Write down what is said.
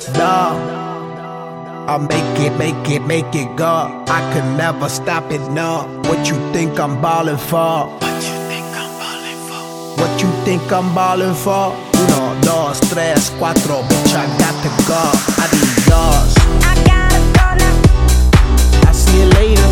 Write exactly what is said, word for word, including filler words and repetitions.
Dog, I make it, make it, make it go. I can never stop it, no. What you think I'm ballin' for? What you think I'm ballin' for? What you think I'm ballin' for? Uno, dos, tres, cuatro, bitch, I got to go. Adios. I gotta go now. I see you later.